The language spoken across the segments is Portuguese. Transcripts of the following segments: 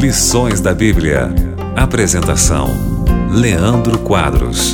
Lições da Bíblia. Apresentação: Leandro Quadros.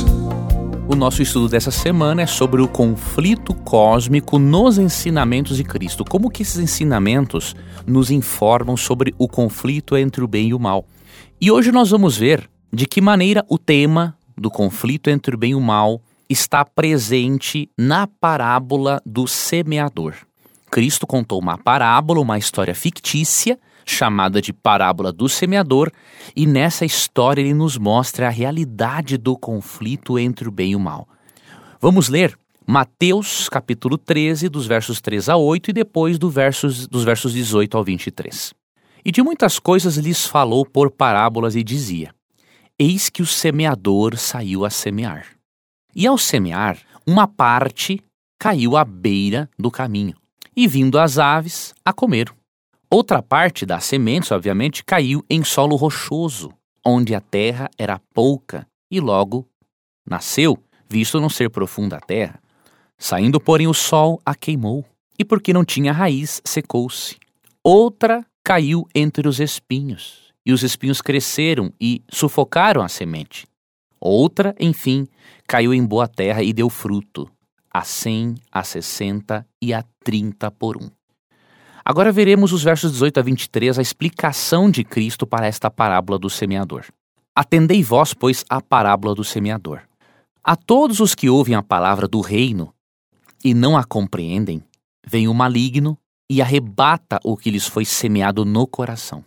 O nosso estudo dessa semana é sobre o conflito cósmico nos ensinamentos de Cristo. Como que esses ensinamentos nos informam sobre o conflito entre o bem e o mal. E hoje nós vamos ver de que maneira o tema do conflito entre o bem e o mal está presente na parábola do semeador. Cristo contou uma parábola, uma história fictícia, chamada de parábola do semeador, e nessa história ele nos mostra a realidade do conflito entre o bem e o mal. Vamos ler Mateus capítulo 13, dos versos 3 a 8 e depois dos versos 18 ao 23. E de muitas coisas lhes falou por parábolas e dizia: Eis que o semeador saiu a semear. E ao semear, uma parte caiu à beira do caminho, e vindo as aves, a comeram. Outra parte das sementes, obviamente, caiu em solo rochoso, onde a terra era pouca, e logo nasceu, visto não ser profunda a terra. Saindo, porém, o sol a queimou, e porque não tinha raiz, secou-se. Outra caiu entre os espinhos, e os espinhos cresceram e sufocaram a semente. Outra, enfim, caiu em boa terra e deu fruto, a 100, a 60 e a 30 por 1. Agora veremos os versos 18 a 23, a explicação de Cristo para esta parábola do semeador. Atendei vós, pois, à parábola do semeador. A todos os que ouvem a palavra do reino e não a compreendem, vem o maligno e arrebata o que lhes foi semeado no coração.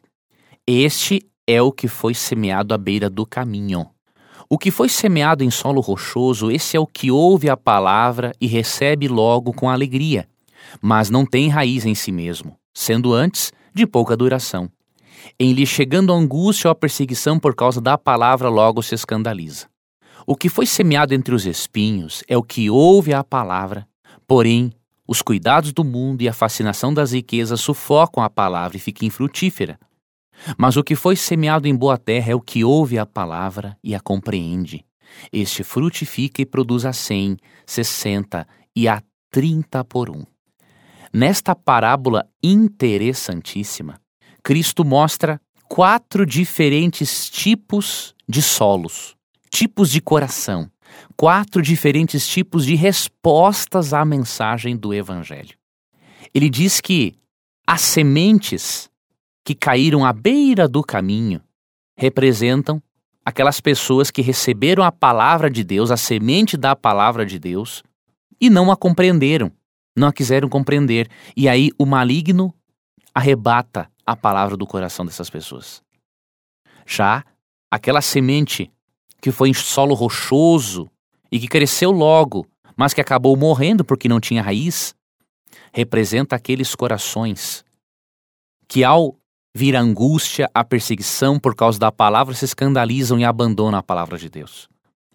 Este é o que foi semeado à beira do caminho. O que foi semeado em solo rochoso, esse é o que ouve a palavra e recebe logo com alegria, mas não tem raiz em si mesmo, sendo antes de pouca duração. Em lhe chegando a angústia ou a perseguição por causa da palavra, logo se escandaliza. O que foi semeado entre os espinhos é o que ouve a palavra, porém, os cuidados do mundo e a fascinação das riquezas sufocam a palavra e fica infrutífera. Mas o que foi semeado em boa terra é o que ouve a palavra e a compreende. Este frutifica e produz a 100, 60 e a 30 por 1. Nesta parábola interessantíssima, Cristo mostra 4 diferentes tipos de solos, tipos de coração, 4 diferentes tipos de respostas à mensagem do Evangelho. Ele diz que as sementes que caíram à beira do caminho representam aquelas pessoas que receberam a palavra de Deus, a semente da palavra de Deus, e não a compreenderam. Não a quiseram compreender, e aí o maligno arrebata a palavra do coração dessas pessoas. Já aquela semente que foi em solo rochoso e que cresceu logo, mas que acabou morrendo porque não tinha raiz, representa aqueles corações que ao vir a angústia, a perseguição por causa da palavra, se escandalizam e abandonam a palavra de Deus.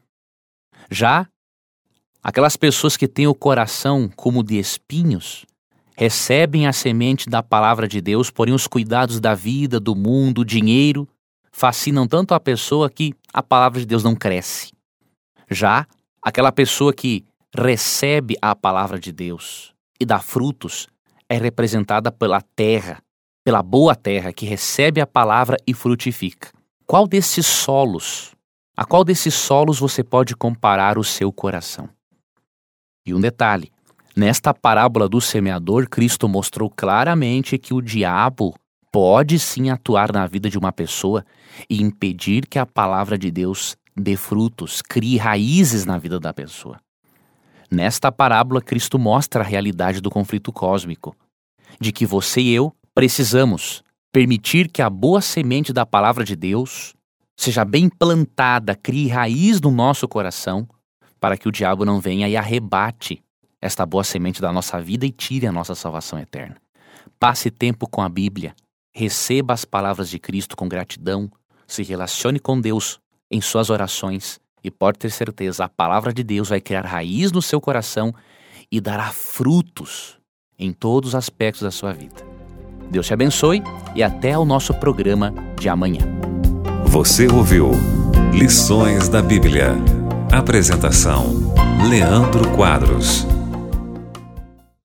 Já aquelas pessoas que têm o coração como de espinhos, recebem a semente da palavra de Deus, porém os cuidados da vida, do mundo, o dinheiro, fascinam tanto a pessoa que a palavra de Deus não cresce. Já aquela pessoa que recebe a palavra de Deus e dá frutos, é representada pela terra, pela boa terra, que recebe a palavra e frutifica. A qual desses solos você pode comparar o seu coração? E um detalhe, nesta parábola do semeador, Cristo mostrou claramente que o diabo pode sim atuar na vida de uma pessoa e impedir que a palavra de Deus dê frutos, crie raízes na vida da pessoa. Nesta parábola, Cristo mostra a realidade do conflito cósmico, de que você e eu precisamos permitir que a boa semente da palavra de Deus seja bem plantada, crie raiz no nosso coração, para que o diabo não venha e arrebate esta boa semente da nossa vida e tire a nossa salvação eterna. Passe tempo com a Bíblia, receba as palavras de Cristo com gratidão, se relacione com Deus em suas orações e pode ter certeza, a palavra de Deus vai criar raiz no seu coração e dará frutos em todos os aspectos da sua vida. Deus te abençoe e até o nosso programa de amanhã. Você ouviu Lições da Bíblia. Apresentação: Leandro Quadros.